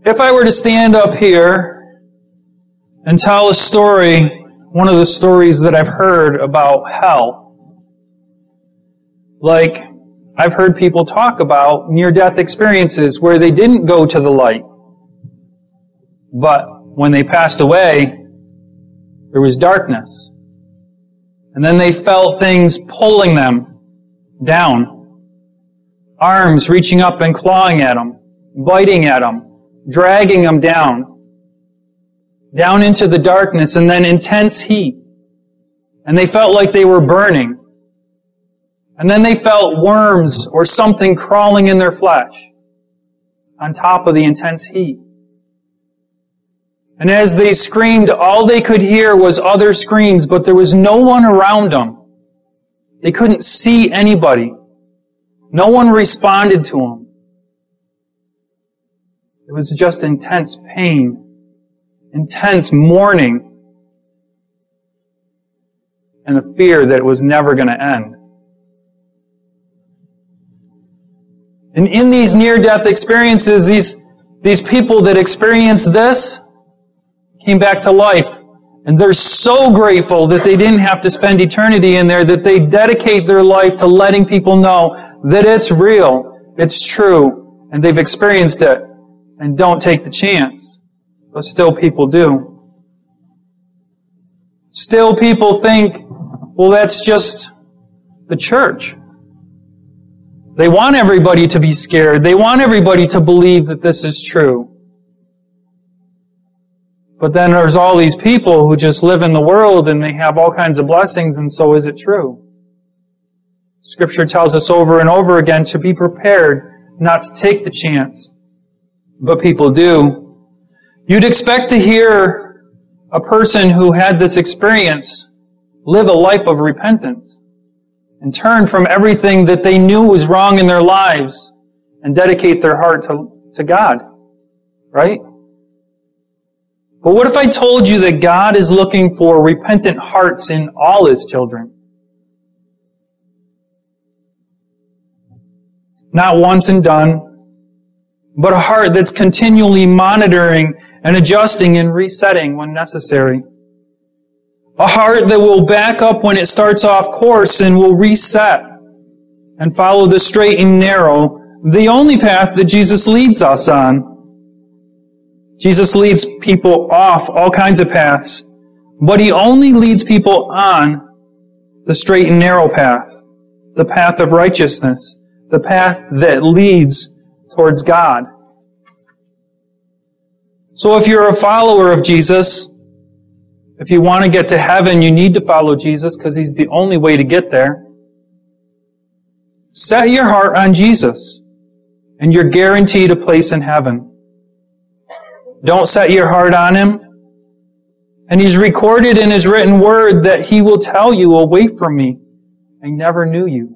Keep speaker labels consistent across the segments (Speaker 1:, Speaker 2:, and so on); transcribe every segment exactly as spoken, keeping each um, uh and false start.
Speaker 1: If I were to stand up here and tell a story, one of the stories that I've heard about hell, like I've heard people talk about near-death experiences where they didn't go to the light, but when they passed away, there was darkness. And then they felt things pulling them down. Arms reaching up and clawing at them, biting at them, dragging them down. Down into the darkness, and then intense heat. And they felt like they were burning. And then they felt worms or something crawling in their flesh on top of the intense heat. And as they screamed, all they could hear was other screams, but there was no one around them. They couldn't see anybody. No one responded to them. It was just intense pain, intense mourning, and a fear that it was never going to end. And in these near-death experiences, these, these people that experienced this came back to life. And they're so grateful that they didn't have to spend eternity in there, that they dedicate their life to letting people know that it's real, it's true, and they've experienced it. And don't take the chance. But still people do. Still people think, well, that's just the church. They want everybody to be scared. They want everybody to believe that this is true. But then there's all these people who just live in the world and they have all kinds of blessings, and so is it true? Scripture tells us over and over again to be prepared, not to take the chance. But people do. You'd expect to hear a person who had this experience live a life of repentance and turn from everything that they knew was wrong in their lives and dedicate their heart to, to God. Right? But what if I told you that God is looking for repentant hearts in all His children? Not once and done, but a heart that's continually monitoring and adjusting and resetting when necessary. A heart that will back up when it starts off course and will reset and follow the straight and narrow, the only path that Jesus leads us on. Jesus leads people off all kinds of paths, but He only leads people on the straight and narrow path, the path of righteousness, the path that leads towards God. So if you're a follower of Jesus, if you want to get to heaven, you need to follow Jesus because He's the only way to get there. Set your heart on Jesus, and you're guaranteed a place in heaven. Don't set your heart on Him. And He's recorded in His written word that He will tell you, away from me, I never knew you.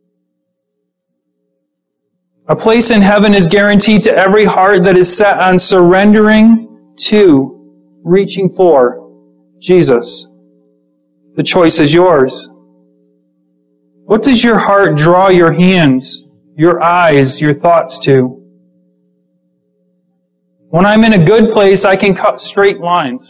Speaker 1: A place in heaven is guaranteed to every heart that is set on surrendering to, reaching for Jesus. The choice is yours. What does your heart draw your hands, your eyes, your thoughts to? When I'm in a good place, I can cut straight lines.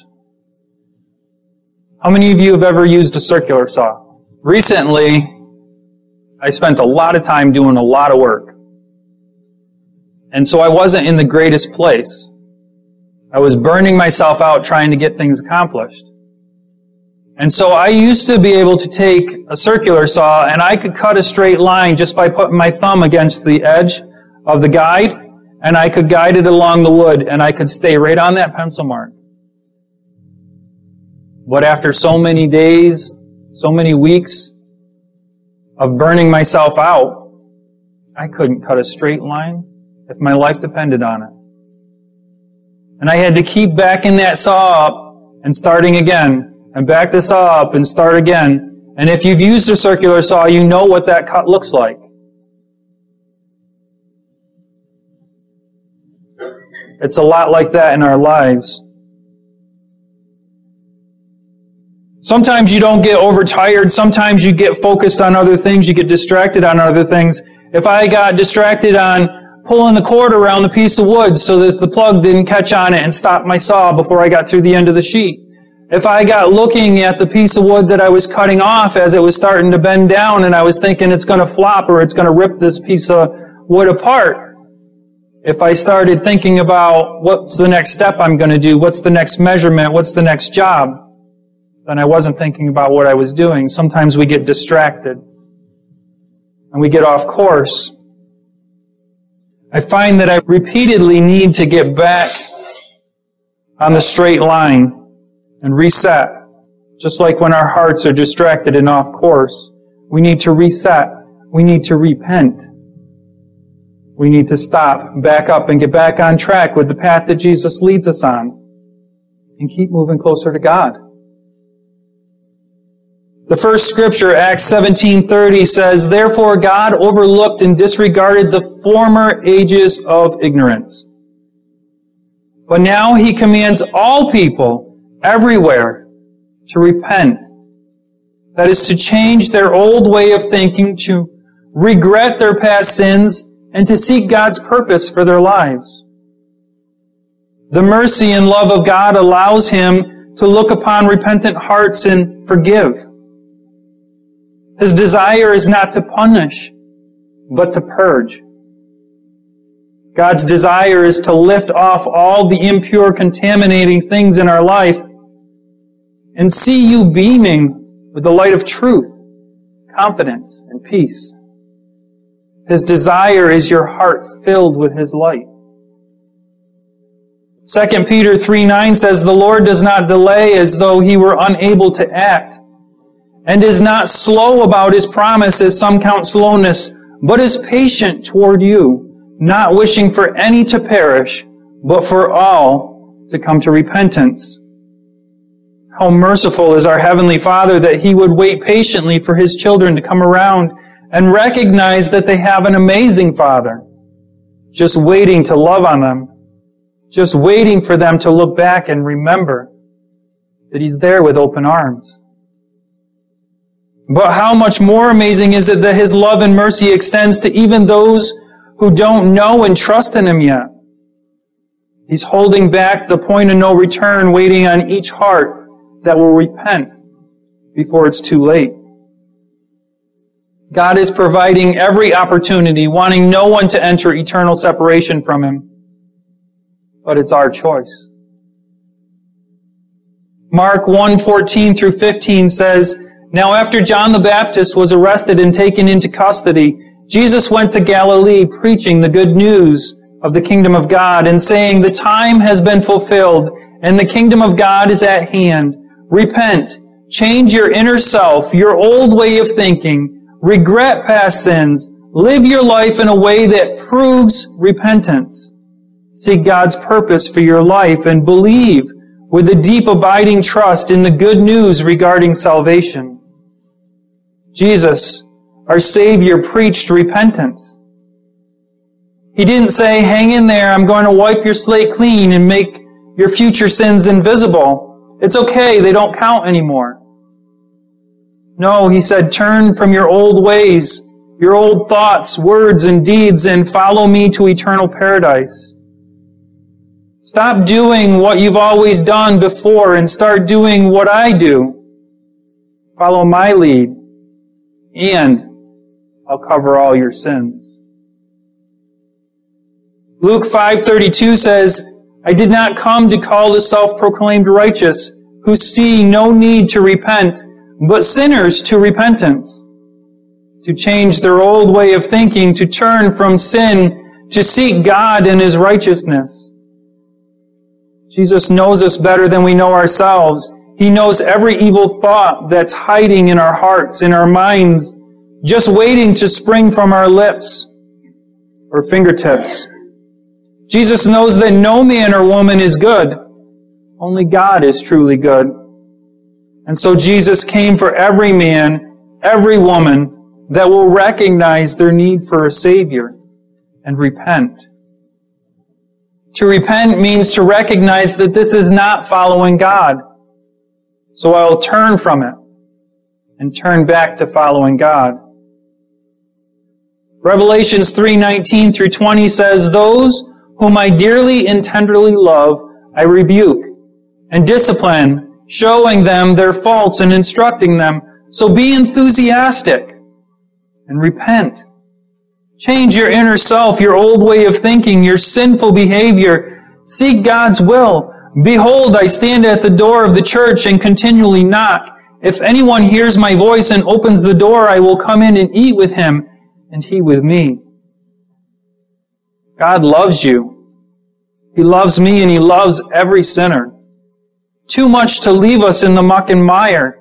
Speaker 1: How many of you have ever used a circular saw? Recently, I spent a lot of time doing a lot of work. And so I wasn't in the greatest place. I was burning myself out trying to get things accomplished. And so I used to be able to take a circular saw and I could cut a straight line just by putting my thumb against the edge of the guide, and I could guide it along the wood and I could stay right on that pencil mark. But after so many days, so many weeks of burning myself out, I couldn't cut a straight line if my life depended on it. And I had to keep backing that saw up and starting again, and back the saw up and start again. And if you've used a circular saw, you know what that cut looks like. It's a lot like that in our lives. Sometimes you don't get overtired. Sometimes you get focused on other things. You get distracted on other things. If I got distracted on pulling the cord around the piece of wood so that the plug didn't catch on it and stop my saw before I got through the end of the sheet. If I got looking at the piece of wood that I was cutting off as it was starting to bend down and I was thinking it's going to flop or it's going to rip this piece of wood apart, if I started thinking about what's the next step I'm going to do, what's the next measurement, what's the next job, then I wasn't thinking about what I was doing. Sometimes we get distracted and we get off course. I find that I repeatedly need to get back on the straight line and reset. Just like when our hearts are distracted and off course, we need to reset. We need to repent. We need to stop, back up, and get back on track with the path that Jesus leads us on and keep moving closer to God. The first scripture, Acts seventeen thirty, says, "Therefore God overlooked and disregarded the former ages of ignorance. But now He commands all people everywhere to repent." That is to change their old way of thinking, to regret their past sins, and to seek God's purpose for their lives. The mercy and love of God allows Him to look upon repentant hearts and forgive. His desire is not to punish, but to purge. God's desire is to lift off all the impure, contaminating things in our life and see you beaming with the light of truth, confidence, and peace. His desire is your heart filled with His light. Second Peter three nine says, "The Lord does not delay as though He were unable to act, and is not slow about His promise, as some count slowness, but is patient toward you, not wishing for any to perish, but for all to come to repentance." How merciful is our Heavenly Father that He would wait patiently for His children to come around and recognize that they have an amazing Father, just waiting to love on them, just waiting for them to look back and remember that He's there with open arms. But how much more amazing is it that His love and mercy extends to even those who don't know and trust in Him yet. He's holding back the point of no return, waiting on each heart that will repent before it's too late. God is providing every opportunity, wanting no one to enter eternal separation from Him. But it's our choice. Mark one fourteen through fifteen says, "Now after John the Baptist was arrested and taken into custody, Jesus went to Galilee preaching the good news of the kingdom of God and saying, 'The time has been fulfilled and the kingdom of God is at hand. Repent, change your inner self, your old way of thinking, regret past sins, live your life in a way that proves repentance. Seek God's purpose for your life and believe with a deep abiding trust in the good news regarding salvation.'" Jesus, our Savior, preached repentance. He didn't say, "Hang in there, I'm going to wipe your slate clean and make your future sins invisible. It's okay, they don't count anymore." No, He said, "Turn from your old ways, your old thoughts, words, and deeds, and follow me to eternal paradise. Stop doing what you've always done before and start doing what I do. Follow my lead, and I'll cover all your sins." Luke five thirty-two says, "I did not come to call the self-proclaimed righteous, who see no need to repent, but sinners to repentance, to change their old way of thinking, to turn from sin, to seek God and His righteousness." Jesus knows us better than we know ourselves. He knows every evil thought that's hiding in our hearts, in our minds, just waiting to spring from our lips or fingertips. Jesus knows that no man or woman is good. Only God is truly good. And so Jesus came for every man, every woman that will recognize their need for a Savior and repent. To repent means to recognize that this is not following God. So I will turn from it and turn back to following God. Revelations three nineteen through twenty says, "Those whom I dearly and tenderly love, I rebuke and discipline, showing them their faults and instructing them. So be enthusiastic and repent. Change your inner self, your old way of thinking, your sinful behavior. Seek God's will. Behold, I stand at the door of the church and continually knock. If anyone hears my voice and opens the door, I will come in and eat with him, and he with me." God loves you. He loves me, and He loves every sinner. Too much to leave us in the muck and mire.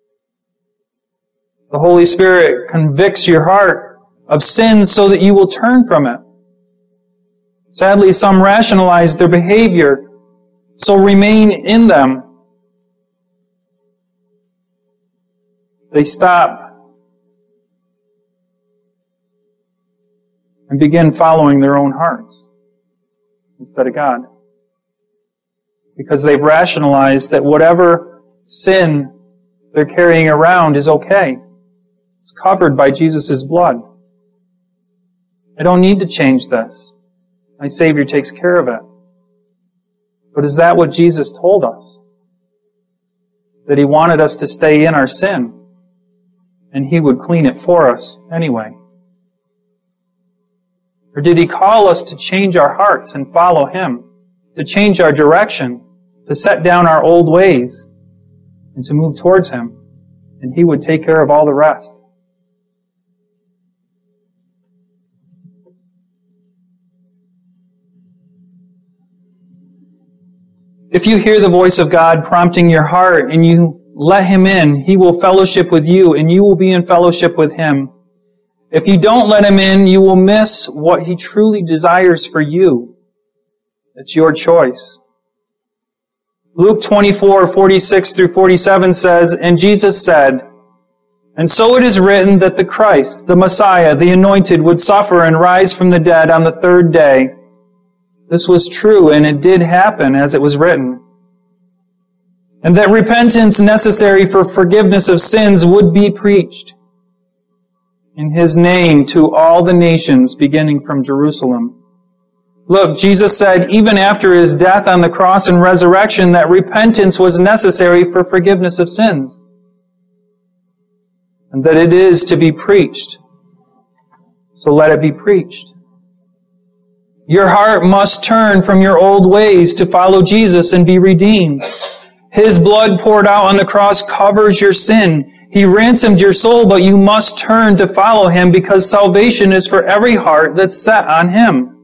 Speaker 1: The Holy Spirit convicts your heart of sins so that you will turn from it. Sadly, some rationalize their behavior, so remain in them. They stop and begin following their own hearts instead of God. Because they've rationalized that whatever sin they're carrying around is okay. It's covered by Jesus' blood. I don't need to change this. My Savior takes care of it. But is that what Jesus told us? That He wanted us to stay in our sin, and He would clean it for us anyway? Or did He call us to change our hearts and follow Him, to change our direction, to set down our old ways, and to move towards Him, and He would take care of all the rest? If you hear the voice of God prompting your heart and you let Him in, He will fellowship with you and you will be in fellowship with Him. If you don't let Him in, you will miss what He truly desires for you. It's your choice. Luke twenty-four, forty-six through forty-seven says, "And Jesus said, and so it is written that the Christ, the Messiah, the Anointed, would suffer and rise from the dead on the third day. This was true, and it did happen as it was written. And that repentance necessary for forgiveness of sins would be preached in His name to all the nations, beginning from Jerusalem." Look, Jesus said even after His death on the cross and resurrection that repentance was necessary for forgiveness of sins, and that it is to be preached. So let it be preached. Your heart must turn from your old ways to follow Jesus and be redeemed. His blood poured out on the cross covers your sin. He ransomed your soul, but you must turn to follow Him because salvation is for every heart that's set on Him.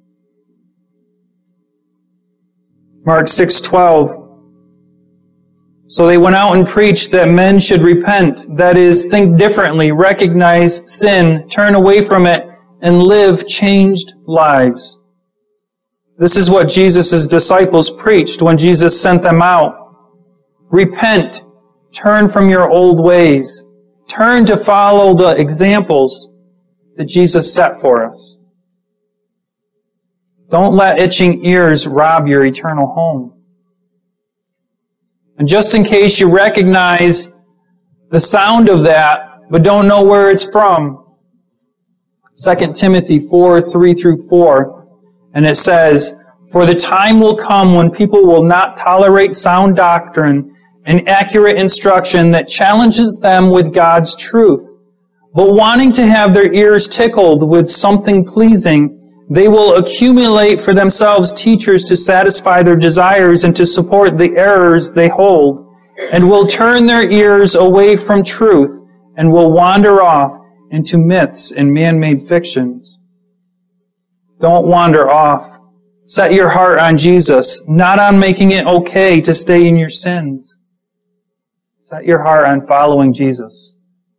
Speaker 1: Mark six twelve. So they went out and preached that men should repent, that is, think differently, recognize sin, turn away from it, and live changed lives. This is what Jesus' disciples preached when Jesus sent them out. Repent. Turn from your old ways. Turn to follow the examples that Jesus set for us. Don't let itching ears rob your eternal home. And just in case you recognize the sound of that, but don't know where it's from, Second Timothy four, three through four, and it says, "For the time will come when people will not tolerate sound doctrine and accurate instruction that challenges them with God's truth. But wanting to have their ears tickled with something pleasing, they will accumulate for themselves teachers to satisfy their desires and to support the errors they hold, and will turn their ears away from truth and will wander off into myths and man-made fictions." Don't wander off. Set your heart on Jesus, not on making it okay to stay in your sins. Set your heart on following Jesus.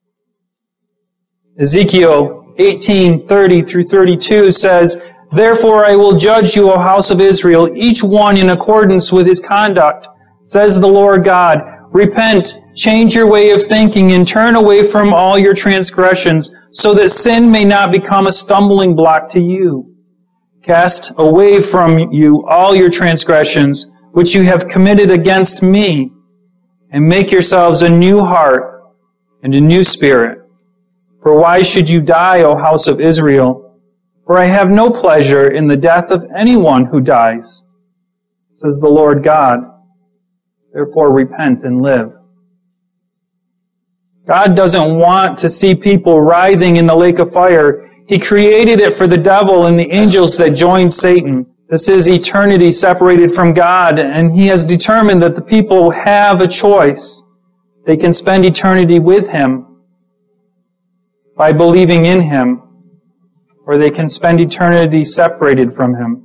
Speaker 1: Ezekiel eighteen, thirty through thirty-two says, "Therefore I will judge you, O house of Israel, each one in accordance with his conduct, says the Lord God. Repent, change your way of thinking, and turn away from all your transgressions, so that sin may not become a stumbling block to you. Cast away from you all your transgressions, which you have committed against me, and make yourselves a new heart and a new spirit. For why should you die, O house of Israel? For I have no pleasure in the death of anyone who dies, says the Lord God. Therefore repent and live. God doesn't want to see people writhing in the lake of fire. He created it for the devil and the angels that joined Satan. This is eternity separated from God, and He has determined that the people have a choice. They can spend eternity with Him by believing in Him, or they can spend eternity separated from Him.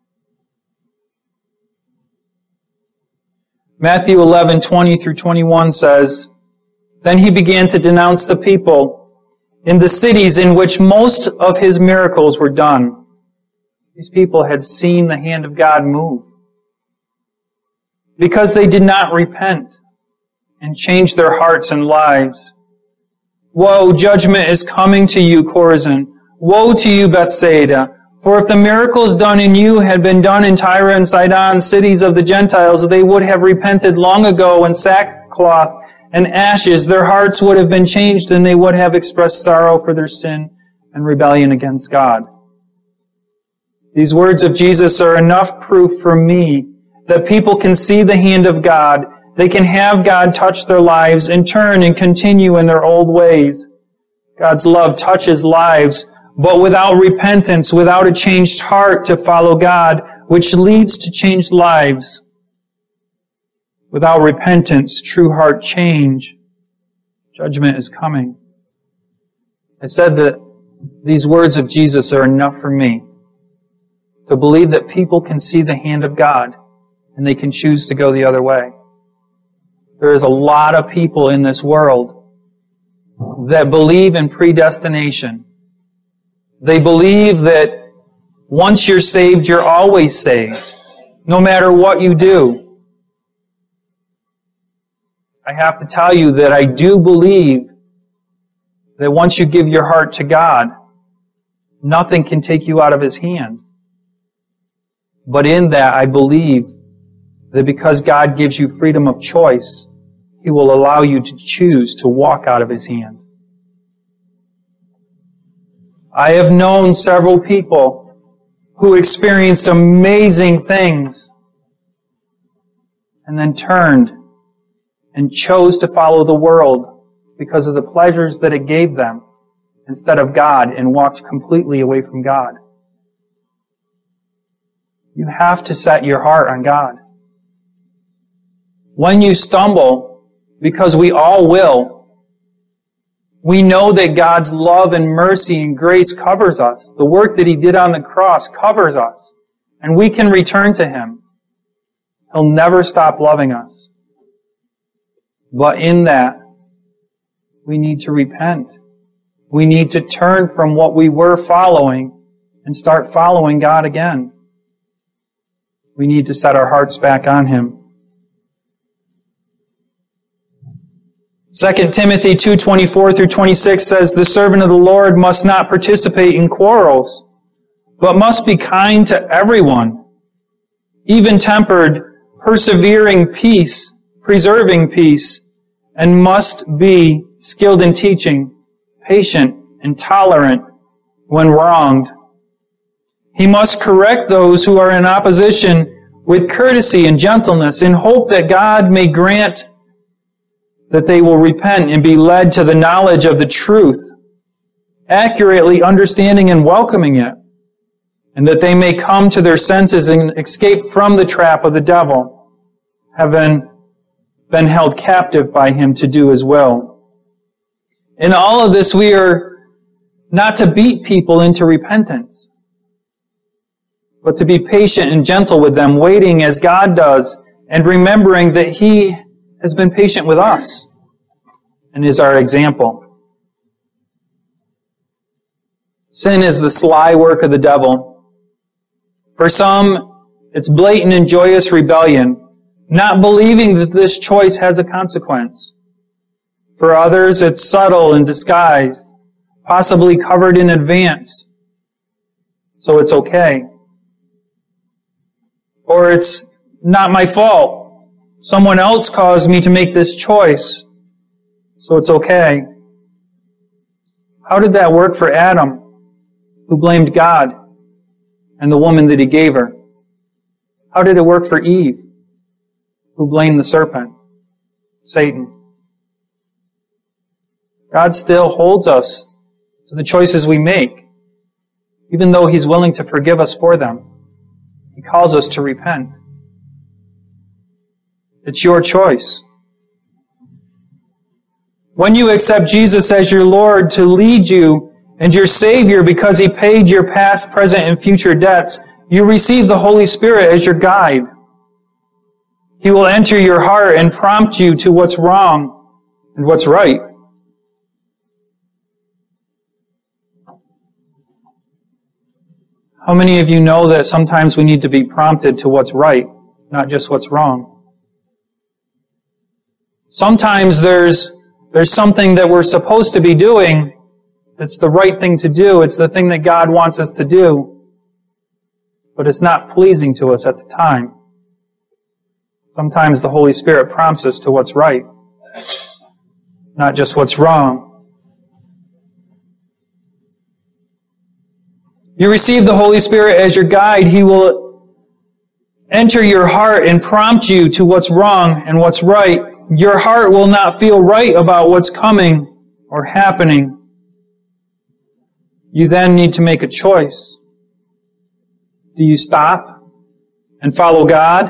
Speaker 1: Matthew eleven, twenty through twenty-one says, Then He began to denounce the people in the cities in which most of His miracles were done. These people had seen the hand of God move, because they did not repent and change their hearts and lives. Woe, judgment is coming to you, Chorazin. Woe to you, Bethsaida. For if the miracles done in you had been done in Tyre and Sidon, cities of the Gentiles, they would have repented long ago in sackcloth and ashes. Their hearts would have been changed, and they would have expressed sorrow for their sin and rebellion against God. These words of Jesus are enough proof for me that people can see the hand of God. They can have God touch their lives and turn and continue in their old ways. God's love touches lives, but without repentance, without a changed heart to follow God, which leads to changed lives. Without repentance, true heart change, judgment is coming. I said that these words of Jesus are enough for me to believe that people can see the hand of God and they can choose to go the other way. There is a lot of people in this world that believe in predestination. They believe that once you're saved, you're always saved, no matter what you do. I have to tell you that I do believe that once you give your heart to God, nothing can take you out of His hand. But in that, I believe that because God gives you freedom of choice, He will allow you to choose to walk out of His hand. I have known several people who experienced amazing things and then turned and chose to follow the world because of the pleasures that it gave them instead of God, and walked completely away from God. You have to set your heart on God. When you stumble, because we all will, we know that God's love and mercy and grace covers us. The work that He did on the cross covers us. And we can return to Him. He'll never stop loving us. But in that, we need to repent. We need to turn from what we were following and start following God again. We need to set our hearts back on Him. Second Timothy two twenty-four through twenty-six says, The servant of the Lord must not participate in quarrels, but must be kind to everyone, even-tempered, persevering peace, preserving peace, and must be skilled in teaching, patient and tolerant when wronged. He must correct those who are in opposition with courtesy and gentleness, in hope that God may grant that they will repent and be led to the knowledge of the truth, accurately understanding and welcoming it, and that they may come to their senses and escape from the trap of the devil, having been held captive by him to do His will. In all of this, we are not to beat people into repentance, but to be patient and gentle with them, waiting as God does, and remembering that He has been patient with us and is our example. Sin is the sly work of the devil. For some, it's blatant and joyous rebellion, not believing that this choice has a consequence. For others, it's subtle and disguised, possibly covered in advance, so it's okay. Or it's not my fault. Someone else caused me to make this choice, so it's okay. How did that work for Adam, who blamed God and the woman that he gave her? How did it work for Eve, who blamed the serpent, Satan? God still holds us to the choices we make, even though He's willing to forgive us for them. He calls us to repent. It's your choice. When you accept Jesus as your Lord to lead you and your Savior because He paid your past, present, and future debts, you receive the Holy Spirit as your guide. He will enter your heart and prompt you to what's wrong and what's right. How many of you know that sometimes we need to be prompted to what's right, not just what's wrong? Sometimes there's there's something that we're supposed to be doing that's the right thing to do. It's the thing that God wants us to do, but it's not pleasing to us at the time. Sometimes the Holy Spirit prompts us to what's right, not just what's wrong. You receive the Holy Spirit as your guide. He will enter your heart and prompt you to what's wrong and what's right. Your heart will not feel right about what's coming or happening. You then need to make a choice. Do you stop and follow God?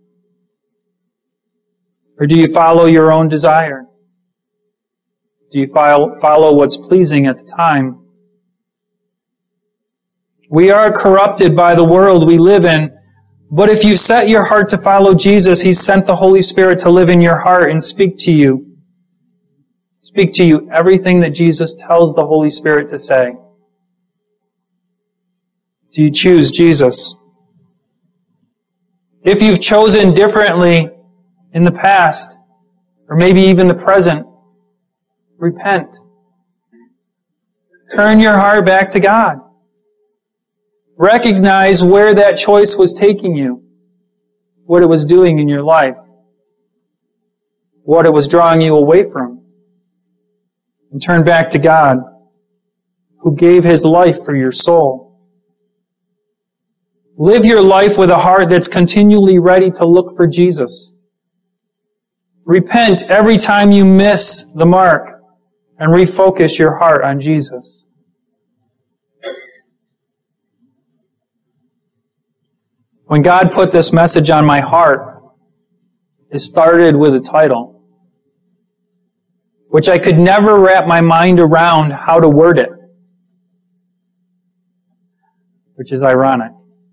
Speaker 1: Or do you follow your own desire? Do you follow, follow what's pleasing at the time? We are corrupted by the world we live in, but if you set your heart to follow Jesus, He's sent the Holy Spirit to live in your heart and speak to you. Speak to you everything that Jesus tells the Holy Spirit to say. Do you choose Jesus? If you've chosen differently in the past, or maybe even the present, repent. Turn your heart back to God. Recognize where that choice was taking you, what it was doing in your life, what it was drawing you away from. And turn back to God, who gave His life for your soul. Live your life with a heart that's continually ready to look for Jesus. Repent every time you miss the mark and refocus your heart on Jesus. When God put this message on my heart, it started with a title, which I could never wrap my mind around how to word it, which is ironic.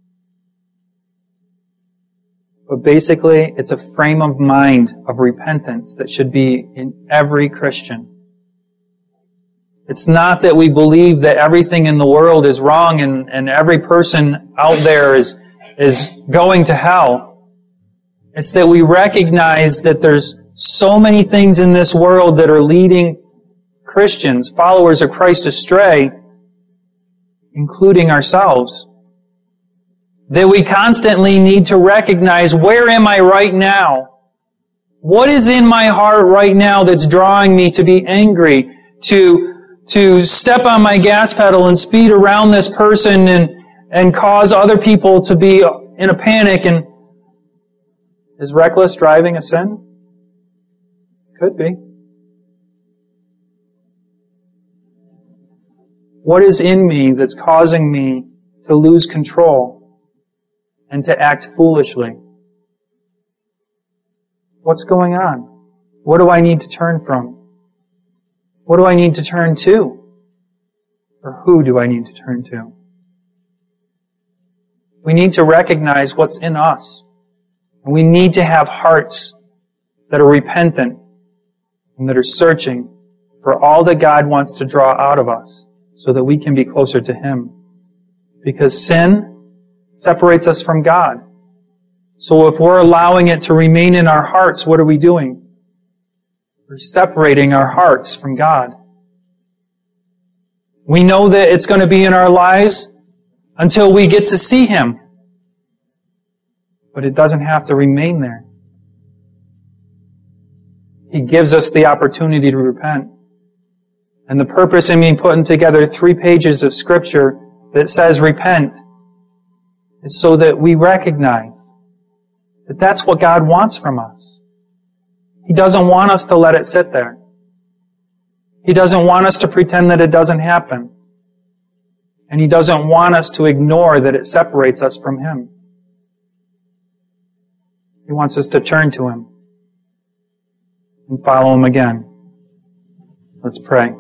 Speaker 1: But basically, it's a frame of mind of repentance that should be in every Christian. It's not that we believe that everything in the world is wrong and, and every person out there is is going to hell. It's that we recognize that there's so many things in this world that are leading Christians, followers of Christ, astray, including ourselves. That we constantly need to recognize, where am I right now? What is in my heart right now that's drawing me to be angry, to, to step on my gas pedal and speed around this person and and cause other people to be in a panic? And is reckless driving a sin? Could be. What is in me that's causing me to lose control and to act foolishly? What's going on? What do I need to turn from? What do I need to turn to? Or who do I need to turn to? We need to recognize what's in us. And we need to have hearts that are repentant and that are searching for all that God wants to draw out of us so that we can be closer to Him. Because sin separates us from God. So if we're allowing it to remain in our hearts, what are we doing? We're separating our hearts from God. We know that it's going to be in our lives until we get to see Him. But it doesn't have to remain there. He gives us the opportunity to repent. And the purpose in me putting together three pages of Scripture that says repent is so that we recognize that that's what God wants from us. He doesn't want us to let it sit there. He doesn't want us to pretend that it doesn't happen. And He doesn't want us to ignore that it separates us from Him. He wants us to turn to Him and follow Him again. Let's pray.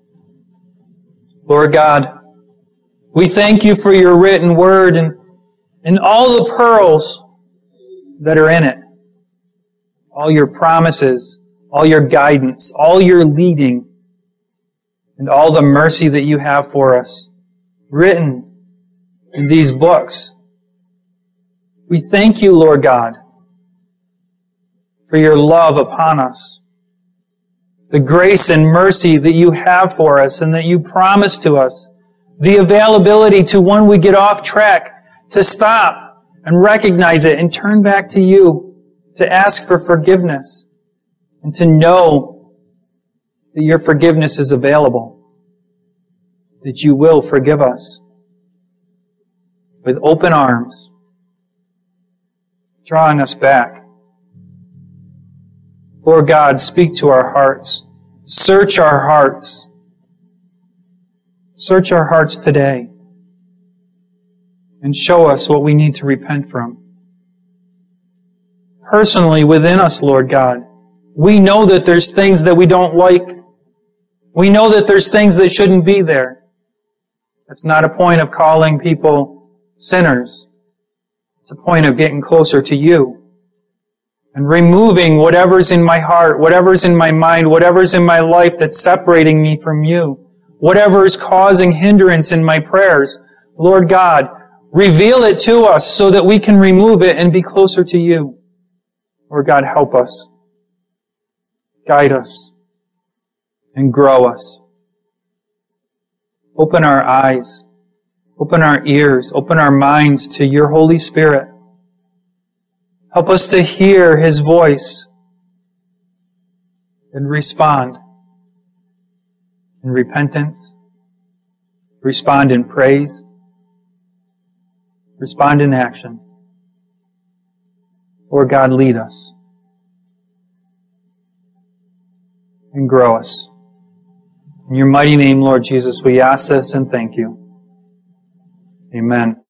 Speaker 1: Lord God, we thank You for Your written word and, and all the pearls that are in it. All Your promises, all Your guidance, all Your leading, and all the mercy that You have for us, written in these books. We thank You, Lord God, for Your love upon us, the grace and mercy that You have for us and that You promise to us, the availability to, when we get off track, to stop and recognize it and turn back to You, to ask for forgiveness, and to know that Your forgiveness is available, that You will forgive us with open arms, drawing us back. Lord God, speak to our hearts. Search our hearts. Search our hearts today and show us what we need to repent from. Personally, within us, Lord God, we know that there's things that we don't like. We know that there's things that shouldn't be there. It's not a point of calling people sinners. It's a point of getting closer to You and removing whatever's in my heart, whatever's in my mind, whatever's in my life that's separating me from You, whatever is causing hindrance in my prayers. Lord God, reveal it to us so that we can remove it and be closer to You. Lord God, help us, guide us, and grow us. Open our eyes, open our ears, open our minds to Your Holy Spirit. Help us to hear His voice and respond in repentance, respond in praise, respond in action. Lord God, lead us and grow us. In Your mighty name, Lord Jesus, we ask this and thank You. Amen.